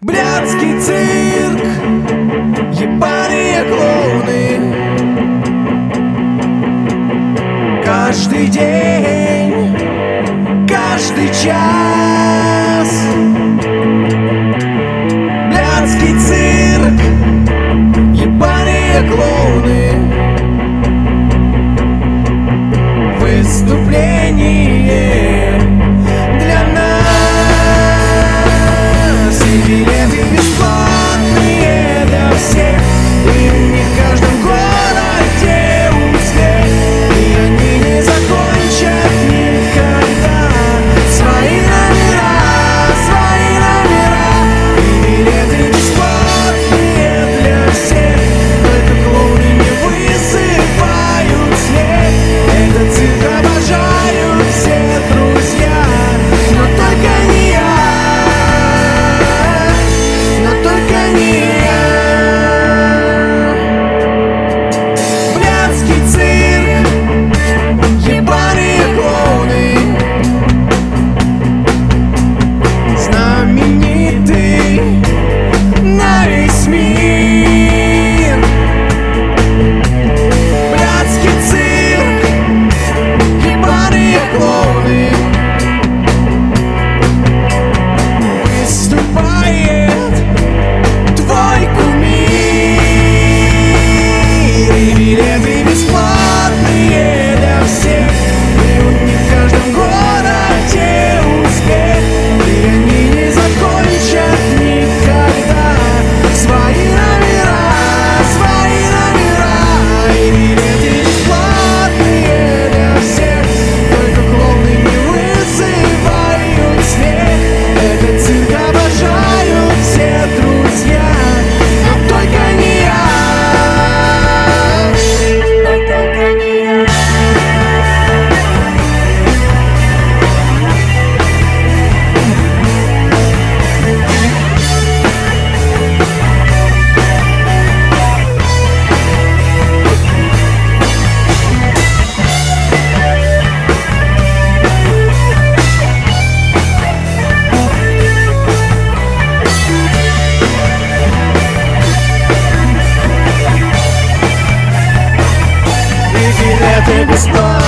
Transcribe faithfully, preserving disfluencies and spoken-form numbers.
Блядский цирк, ебаные клоуны. Каждый день, каждый час. Блядский цирк, ебаные клоуны. Выступление для нас. И билеты бесплатные для всех. И не в каждом городе успех. И они не закончат никогда свои номера, свои номера. И билеты бесплатные для всех. Только клоуны не высыпают снег. Этот цирк обожают все друзья, но только не я, но только не я. Блядский цирк, ебаные клоуны. Знаменитый на весь мир. Блядский цирк, ебаные клоуны. Выступает твой кумир. И билеты бесплатные для всех. И у них в каждом городе успех. И они не закончат никогда свои номера, свои номера. И билеты бесплатные для всех. Только клоуны не вызывают смех. Этот цирк обожают все друзья, но только не я, но только не я. И билеты бесплатные